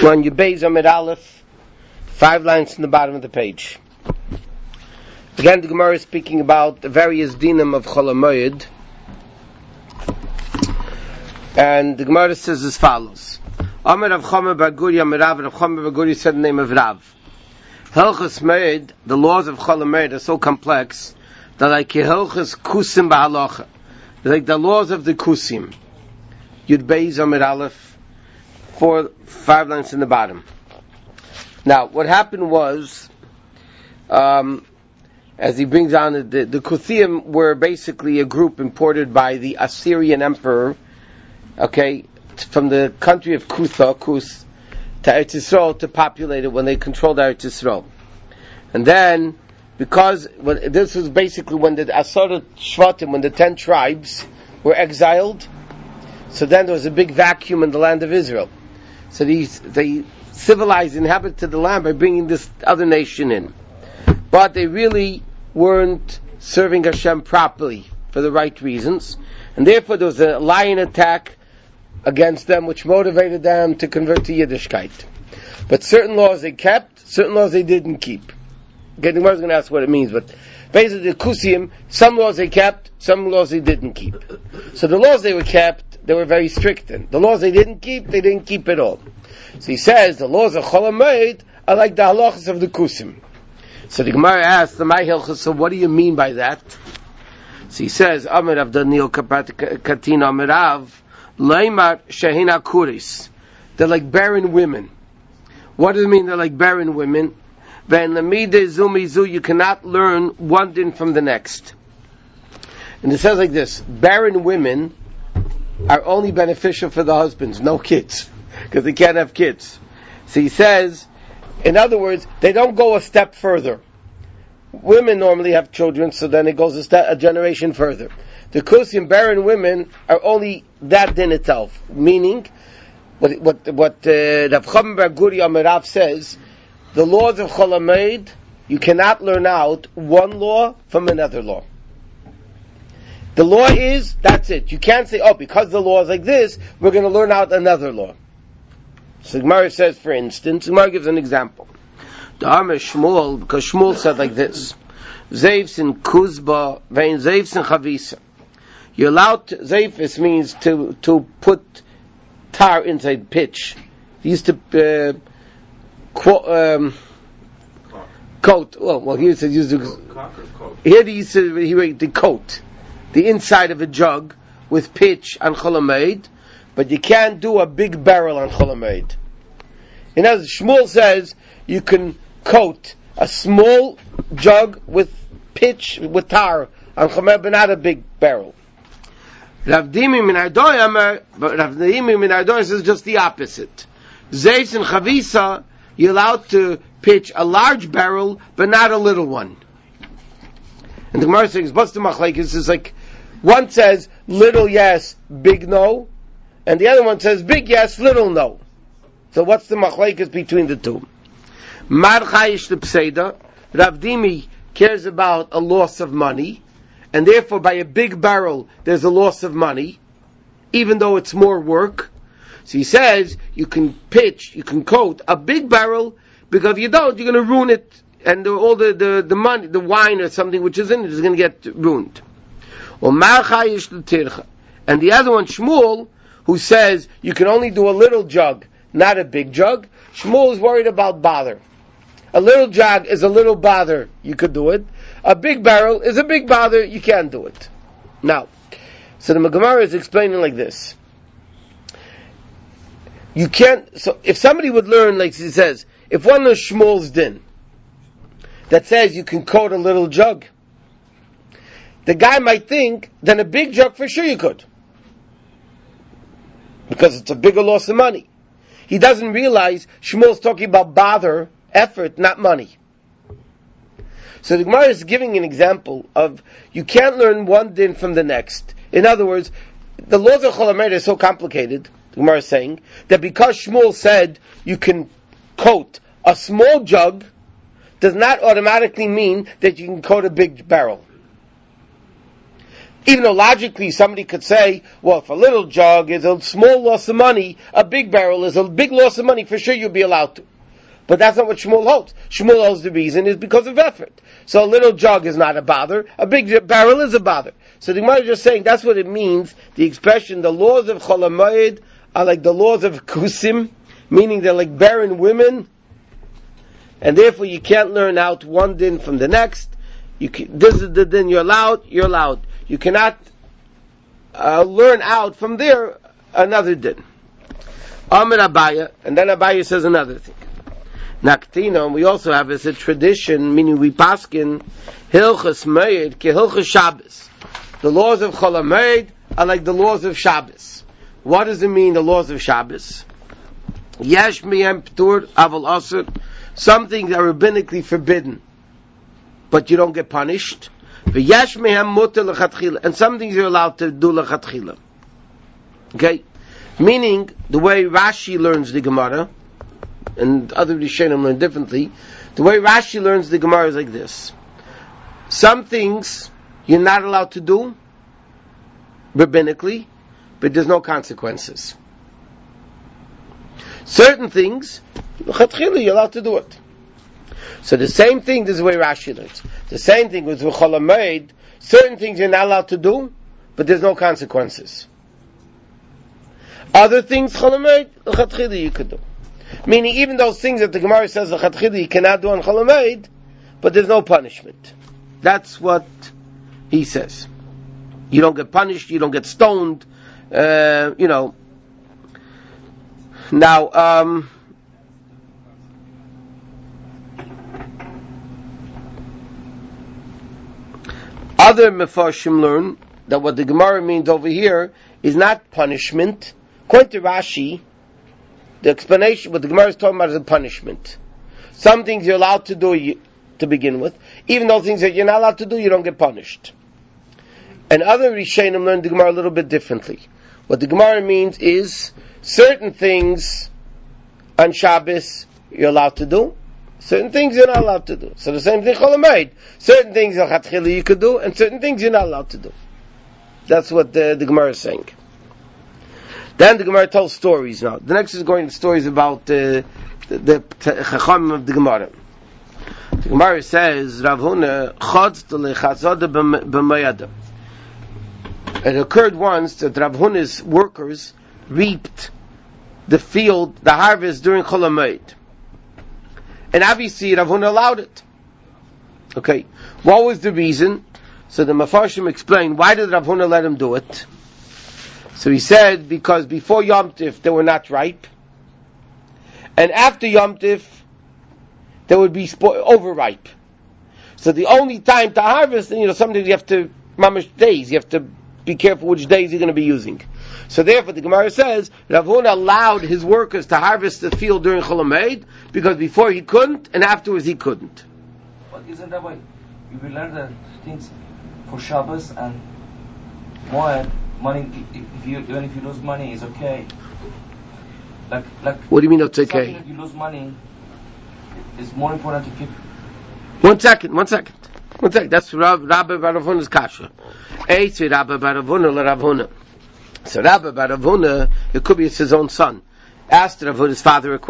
When you base Amid Aleph, 5 lines in the bottom of the page. Again, the Gemara is speaking about the various dinim of Chol HaMoed, and the Gemara says as follows: Amar Rav Chama bar Guri Amar Rav Chama bar Guri said the name of Rav. Hilchos Moed, the laws of Chol HaMoed are so complex that like Hilchos Kusim b'Halacha, like the laws of the Kusim. Yud Beis Amid Aleph, 5 lines in the bottom. Now, what happened was, as he brings on the Kuthim were basically a group imported by the Assyrian emperor, from the country of Kus, to Eretz Yisrael to populate it when they controlled Eretz Yisrael. And then, because this was basically when the Asara Shvatim, when the 10 tribes were exiled, so then there was a big vacuum in the land of Israel. So they civilized, inhabited the land by bringing this other nation in. But they really weren't serving Hashem properly for the right reasons. And therefore there was a lion attack against them which motivated them to convert to Yiddishkeit. But certain laws they kept, certain laws they didn't keep. Okay, the Gemara is going to ask what it means, but basically the Kusim, some laws they kept, some laws they didn't keep. So the laws they were kept, they were very strict in. The laws they didn't keep at all. So he says the laws of Chol HaMoed are like the halachas of the Kusim. So the Gemara asks the Mai Hilchos, so what do you mean by that? So he says, Amar Rav Daniel Katina Amar Rav Leimar Shehina Kuris. They're like barren women. What does it mean they're like barren women? Then Lamide Zumizu, you cannot learn one din from the next. And it says like this: barren women are only beneficial for the husbands, no kids, because they can't have kids. So he says, in other words, they don't go a step further. Women normally have children, so then it goes a generation further. The Kusim barren women are only that din itself, meaning what Rav Chama bar Guri Amar Rav says, the laws of Chol HaMoed, you cannot learn out one law from another law. The law is, that's it. You can't say, because the law is like this, we're going to learn out another law. So Gemara says, for instance, Gemara gives an example. The Amar Shmuel, because Shmuel said like this: Zeifs in Kuzba, vein Zeifs in Chavisa. You're allowed to, Zeifs means to put tar inside pitch. He used to coat. Well, he used to use here he used to the coat the inside of a jug with pitch on Chol HaMoed, but you can't do a big barrel on Chol HaMoed. In other words, Shmuel says you can coat a small jug with pitch, with tar on Chol HaMoed, but not a big barrel. Rav Dimi min Ardoy says just the opposite. Zeifs and Chavisa, you're allowed to pitch a large barrel, but not a little one. And the Gemara says, what's the machlekes? It's like, one says little yes, big no, and the other one says big yes, little no. So what's the machlekes between the two? Mar chayish lepseida. Rav Dimi cares about a loss of money, and therefore by a big barrel there's a loss of money, even though it's more work. So he says you can coat a big barrel, because if you don't, you're going to ruin it, and all the money, the wine or something which is in it is going to get ruined. And the other one, Shmuel, who says you can only do a little jug, not a big jug. Shmuel is worried about bother. A little jug is a little bother, you could do it. A big barrel is a big bother, you can't do it. Now, so the Gemara is explaining like this. You can't, so if somebody would learn, like he says, if one of Shmuel's din, that says you can coat a little jug, the guy might think, then a big jug for sure you could. Because it's a bigger loss of money. He doesn't realize Shmuel's talking about bother, effort, not money. So the Gemara is giving an example of, you can't learn one din from the next. In other words, the laws of Chol HaMoed are so complicated, the Gemara is saying, that because Shmuel said you can coat a small jug, does not automatically mean that you can coat a big barrel. Even though logically somebody could say, well, if a little jug is a small loss of money, a big barrel is a big loss of money, for sure you'll be allowed to. But that's not what Shmuel holds. Shmuel holds the reason is because of effort. So a little jug is not a bother, a big barrel is a bother. So the Gemara is just saying that's what it means, the expression, the laws of Chol HaMoed are like the laws of Kusim, meaning they're like barren women, and therefore you can't learn out one din from the next. This is the din you're allowed. You cannot learn out from there another din. Amar Abaya, and then Abaya says another thing. Naktina, we also have as a tradition, meaning we paskin Hilchas Moed ke Hilchas Shabbos. The laws of Chol HaMoed are like the laws of Shabbos. What does it mean, the laws of Shabbos? Yesh miyem ptur aval asur. Some things are rabbinically forbidden, but you don't get punished. V'yesh mehem muter l'chatchila, and some things you're allowed to do l'chatchila. Okay, meaning the way Rashi learns the Gemara, and other Rishonim learn differently. The way Rashi learns the Gemara is like this: some things you're not allowed to do rabbinically, but there's no consequences. Certain things, l'chatchila, you're allowed to do it. So the same thing, this is the way Rashi learns. The same thing with Chol HaMoed, certain things you're not allowed to do, but there's no consequences. Other things, Chol HaMoed, l'chatchila, you could do. Meaning even those things that the Gemara says l'chatchila you cannot do on Chol HaMoed, but there's no punishment. That's what he says. You don't get punished, you don't get stoned, Now, other Mefarshim learn that what the Gemara means over here is not punishment. According to Rashi, the explanation, what the Gemara is talking about is a punishment. Some things you're allowed to do to begin with. Even those things that you're not allowed to do, you don't get punished. And other Rishonim learn the Gemara a little bit differently. What the Gemara means is certain things on Shabbos you're allowed to do, certain things you're not allowed to do. So the same thing Chol HaMoed. Certain things you could do, and certain things you're not allowed to do. That's what the Gemara is saying. Then the Gemara tells stories now. The next is going to stories about the Chachamim of the Gemara. The Gemara says, Rav Huna chodz l'chazada b'mayada. It occurred once that Rav Huna's workers reaped the field, the harvest during Chol HaMoed. And obviously Rav Huna allowed it. Okay, what was the reason? So the Mefarshim explained, why did Rav Huna let him do it? So he said, because before Yom Tif they were not ripe, and after Yom Tif they would be overripe. So the only time to harvest, sometimes you have to, mamash days, you have to be careful which days you're going to be using. So therefore the Gemara says, Rav Huna allowed his workers to harvest the field during Chol HaMoed, because before he couldn't, and afterwards he couldn't. But isn't that why you will learn the things for Shabbos and Moed, money, even if you lose money, is okay. Like. What do you mean it's okay? If you lose money, it's more important to keep. One second. That's Rabbi Rav Huna's kasha. Eitz Rabbi Rav Huna le Rav Huna. So Rabbi Rav Huna, it could be it's his own son, asked Rav Huna's father a question.